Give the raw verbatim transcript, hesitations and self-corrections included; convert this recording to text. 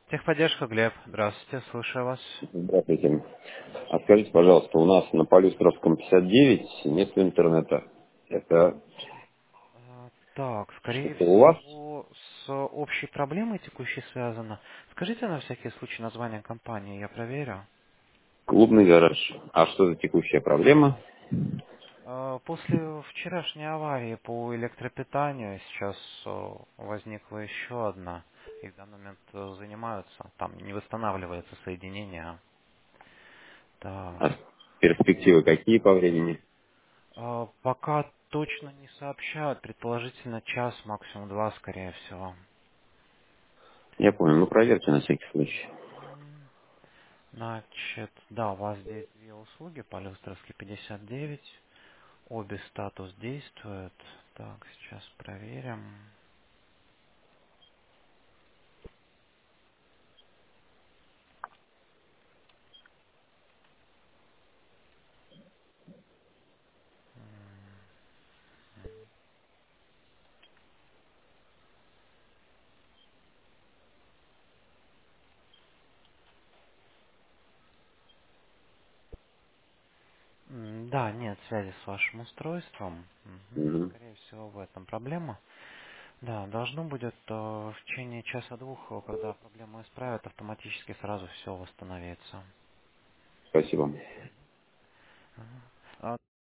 Техподдержка, Глеб. Здравствуйте, слушаю вас. Здравствуйте. А скажите, пожалуйста, у нас на Полюстровском пятьдесят девять нет интернета. Это А, Так, скорее что-то у вас? всего, с общей проблемой текущей связано. Скажите на всякий случай название компании, я проверю. Клубный гараж. А что за текущая проблема? А, После вчерашней аварии по электропитанию сейчас э, возникла еще одна. И в данный момент э, занимаются. Там не восстанавливается соединение. Так. А перспективы какие по времени? А, Пока точно не сообщают. Предположительно час, максимум два, скорее всего. Я понял, ну проверьте на всякий случай. М, Значит, да, у вас здесь две услуги, Полюстровский пятьдесят девять, обе статус действуют. Так, сейчас проверим. М, Да, нет связи с вашим устройством. Мгм, Мгм. Скорее всего, в этом проблема. Да, должно будет э, в течение часа-двух, э, когда проблему исправят, автоматически сразу все восстановится. Спасибо.